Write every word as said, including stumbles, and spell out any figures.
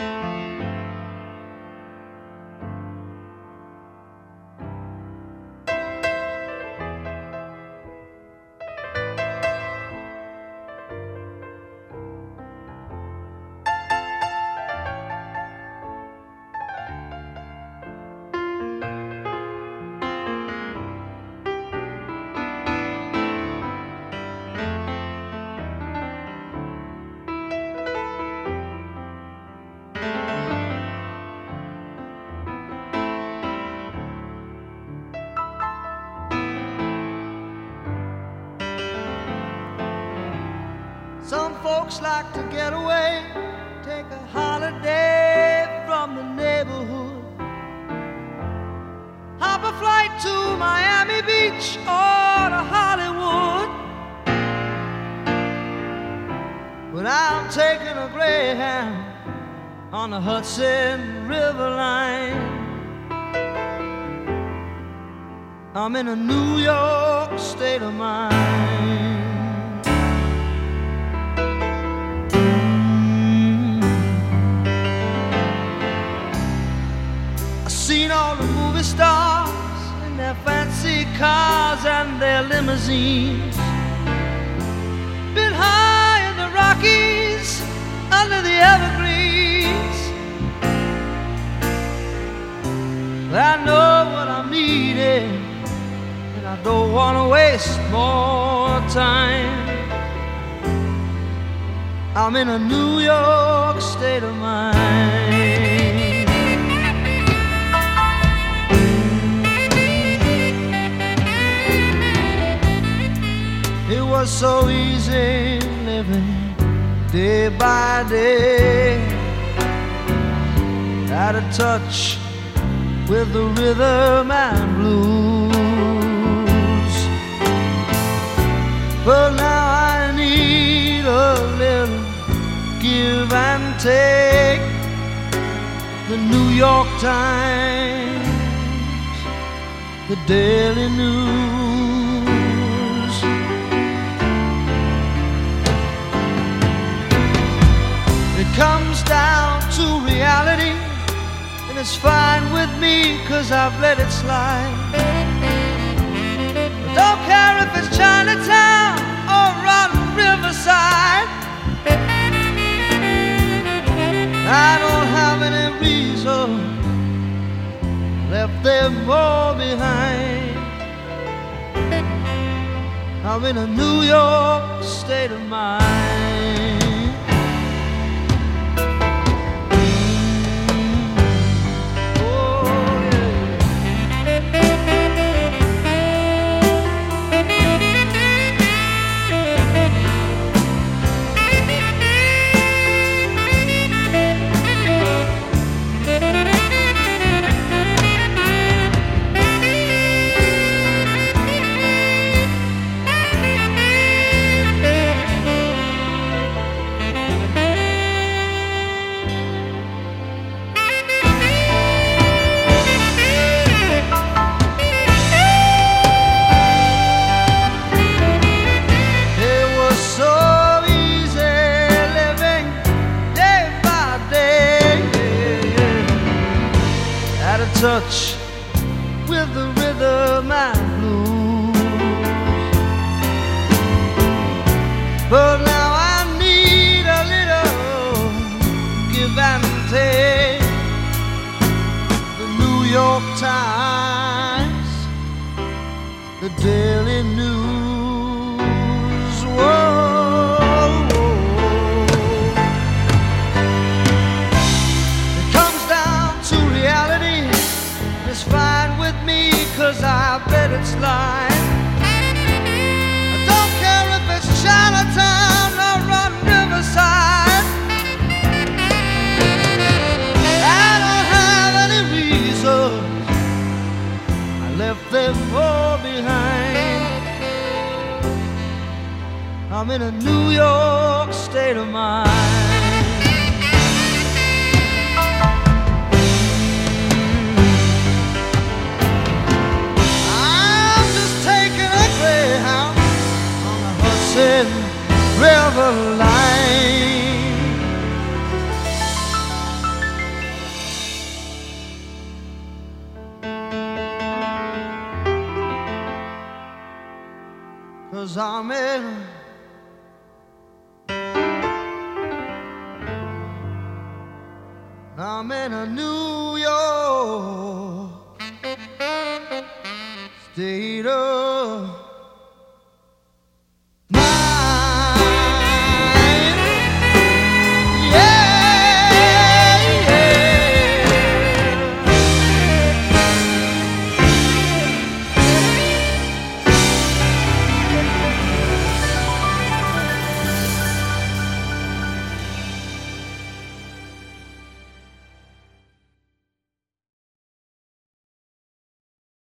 Some folks like to get away, take a holiday from the neighborhood, hop a flight to Miami Beach or to Hollywood. But I'm taking a Greyhound on the Hudson River line. I'm in a New York state of mind. Seen all the movie stars in their fancy cars and their limousines, been high in the Rockies under the evergreens. I know what I'm needing, and I don't want to waste more time. I'm in a New York state of mind. It was so easy living day by day, out of touch with the rhythm and blues. But now I need a little give and take. The New York Times, the Daily News. Comes down to reality, and it's fine with me, cause I've let it slide. I don't care if it's Chinatown or rotten Riverside. I don't have any reason left them all behind. I'm in a New York state of mind. Touch with the rhythm and blues. But now I need a little give and take. The New York Times, the Daily News. Whoa, whoa. It comes down to reality. It's fine with me, cause I've let it slide. I don't care if it's Chinatown or rotten Riverside. I don't have any reason I left them all behind. I'm in a New York state of mind. River line. 'cause I'm in I'm in a New York state of